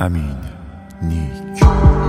امین نیک.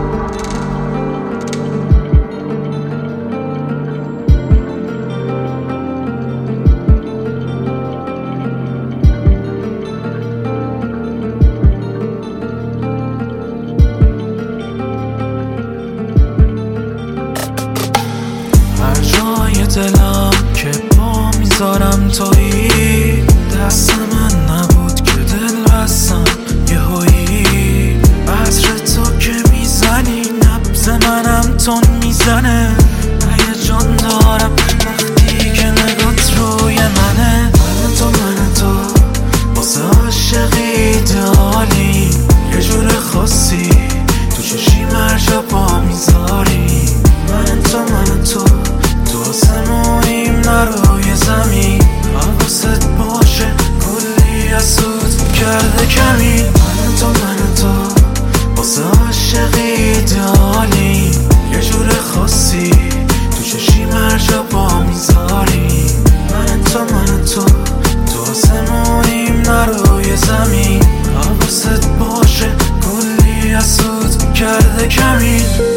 هر جای دلم که پا میذارم تویی، دست من نبود که دل بستم یهویی. عطر تو که میزنی نبض منم تون میزنه، هیجان دارم وقتی که نگات روی منه. من تو واسه عاشقی ایدئالی، یه جور خاصی تو چشی مرجا پا میذاری. من تو آسمونیم نه روی زمین، حواست باشه کلی از سود کرده کمی. من تو واسه عاشقی ایدئالی، یه جور خاصی تو چشی مرجا پا میذاری. من تو آسمونیم نه روی زمین، حواست باشه کلی از سود کرده کمی.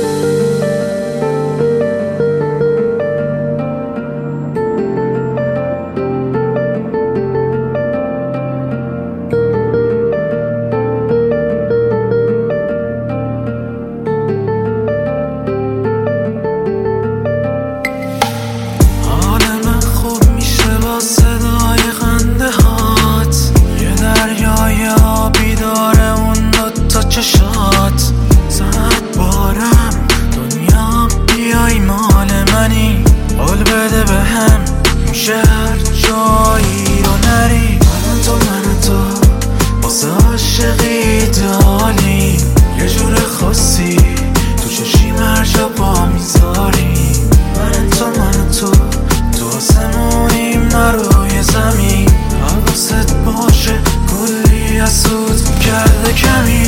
چشات زنت بارم دنیا بیای مال منی، قول بده به هم میشه هر جایی رو نری. من تو واسه عاشقی ایدئالی، یه جور خاصی تو چشی مرجا پا میذاری. من تو آسمونیم نه روی زمین، حواست باشه کلی از سود کرده کمی.